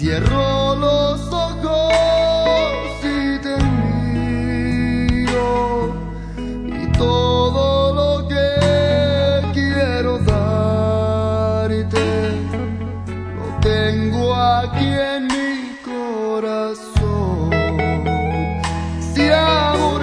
Cierro los ojos y te miro, y todo lo que quiero darte lo tengo aquí en mi corazón. Si amor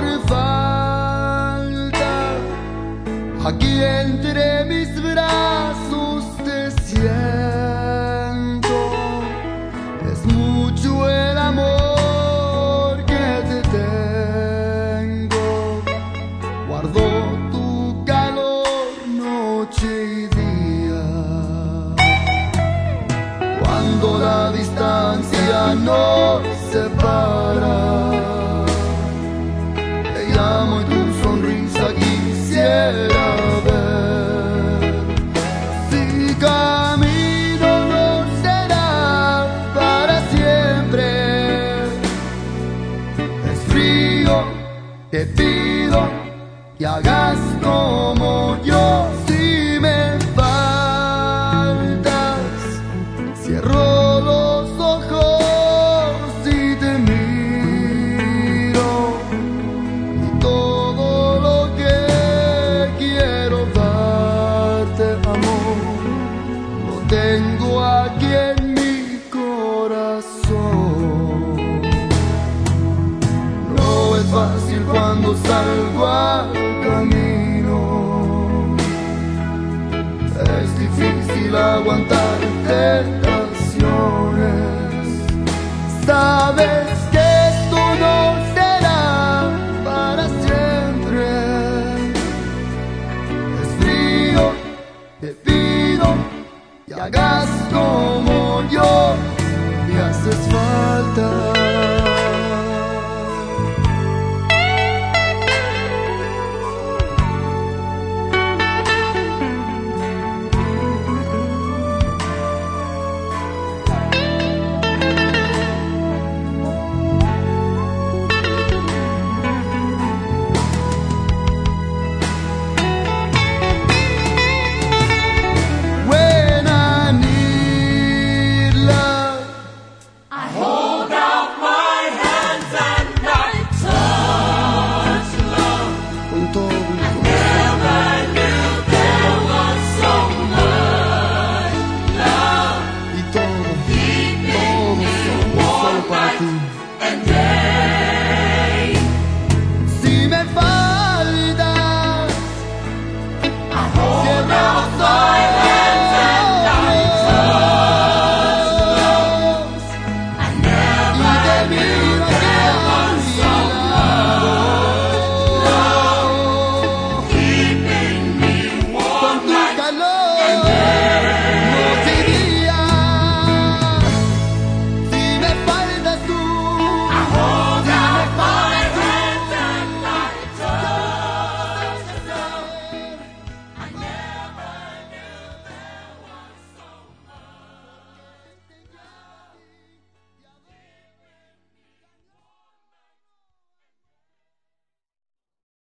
falta, aquí entre mis brazos te siento. Es mucho el amor que te tengo. Guardo tu calor noche y día. Cuando la distancia nos separa, te llamo y tu sonrisa quisiera ver. Si camino no será para siempre. Es frío, te pido que hagas como yo. Si me faltas, cierro los ojos y te miro, y todo lo que quiero darte, amor, lo tengo aquí en mi corazón. No es fácil cuando salgo al camino, es difícil aguantar tentaciones. Sabes que esto no será para siempre. Es frío, te pido que hagas como yo, me haces falta. When I need love, I hold out my hands and I touch love. con todo mi corazón. Never knew there was so much love Y todo, deep in todo me, solo para ti. and